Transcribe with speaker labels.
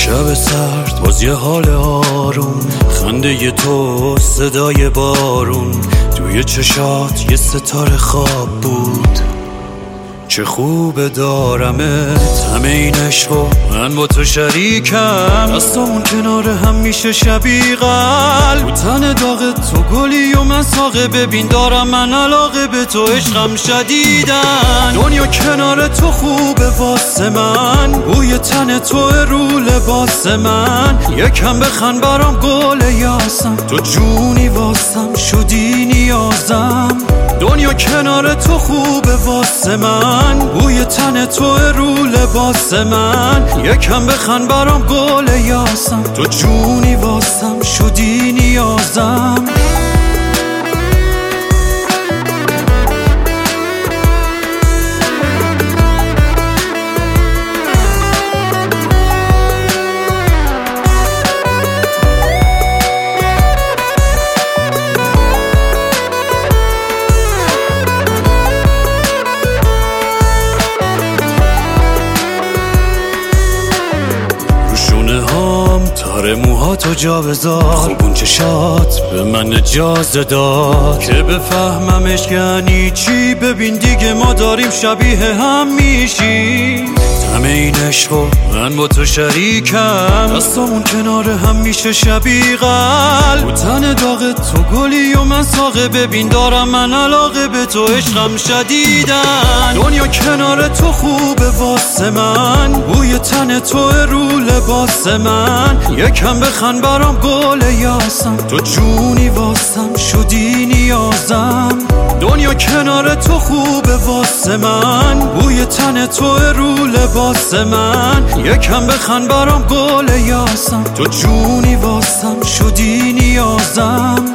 Speaker 1: شب سرد باز یه حال آروم، خنده ی تو صدای بارون، توی چشات یه ستاره خواب بود. چه خوبه دارمت، همه این عشقو من با تو شریکم، دستامون کنار هم میشه شبیه قلب. رو تن داغ تو گلی و من ساقه، ببین دارم من علاقه به تو، عشقم شدیدن. دنیا کنار تو خوبه واسه من، بوی تن تو رو لباس من. یکم بخند برام گل یاسم، تو جونی واسم شدی نیازم. دنیا کنار تو خوبه واسه من، بوی تن تو رو لباس من. یکم بخند برام گل یاسم، تو جونی واسم شدی نیازم. تاره موهاتو جا بذار، خوبون چشات به من اجازه داد که بفهممش یعنی چی. ببین دیگه ما داریم شبیه هم میشیم، همه این عشقو من با تو شریکم، دستامون کنار هم میشه شبیه قلب. رو تن داغ تو گلی و من ساقه، ببین دارم من علاقه به تو، عشقم شدیدن. دنیا کنار تو خوبه واسه من، بوی تن تو رو لباس من. یکم بخند برام گل یاسم، تو جونی واسم شدی نیازم. دنیا کنار تو خوبه واسه من، بوی تن تو رو لباس من. یکم بخند برام گل یاسم، تو جونی واسم شدی نیازم.